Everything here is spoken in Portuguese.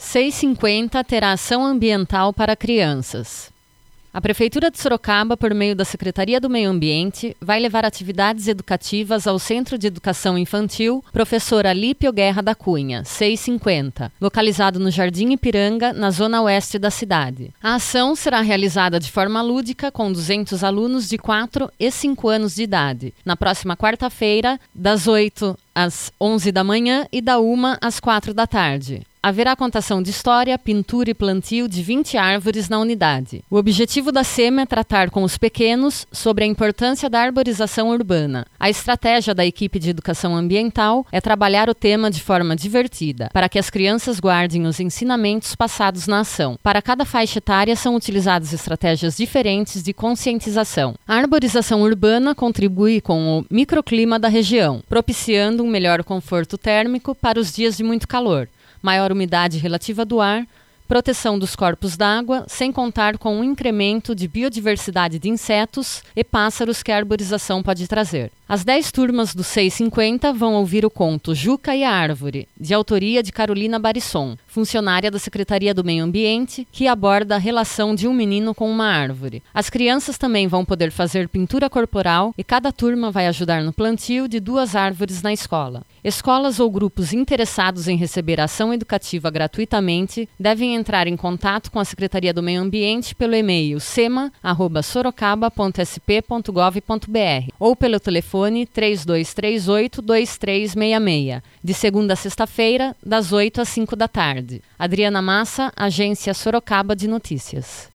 6h50 terá ação ambiental para crianças. A Prefeitura de Sorocaba, por meio da Secretaria do Meio Ambiente, vai levar atividades educativas ao Centro de Educação Infantil Professor Alípio Guerra da Cunha, 6h50, localizado no Jardim Ipiranga, na zona oeste da cidade. A ação será realizada de forma lúdica com 200 alunos de 4 e 5 anos de idade, na próxima quarta-feira, das 8 às 11 da manhã e da 1 às 4 da tarde. Haverá contação de história, pintura e plantio de 20 árvores na unidade. O objetivo da SEMA é tratar com os pequenos sobre a importância da arborização urbana. A estratégia da equipe de educação ambiental é trabalhar o tema de forma divertida, para que as crianças guardem os ensinamentos passados na ação. Para cada faixa etária são utilizadas estratégias diferentes de conscientização. A arborização urbana contribui com o microclima da região, propiciando um melhor conforto térmico para os dias de muito calor, maior umidade relativa do ar, proteção dos corpos d'água, sem contar com um incremento de biodiversidade de insetos e pássaros que a arborização pode trazer. As 10 turmas do 6h50 vão ouvir o conto Juca e a Árvore, de autoria de Carolina Barisson, funcionária da Secretaria do Meio Ambiente, que aborda a relação de um menino com uma árvore. As crianças também vão poder fazer pintura corporal e cada turma vai ajudar no plantio de 2 árvores na escola. Escolas ou grupos interessados em receber a ação educativa gratuitamente devem entrar em contato com a Secretaria do Meio Ambiente pelo e-mail sema@sorocaba.sp.gov.br ou pelo telefone 3238-2366, de segunda a sexta-feira, das 8 às 5 da tarde. Adriana Massa, Agência Sorocaba de Notícias.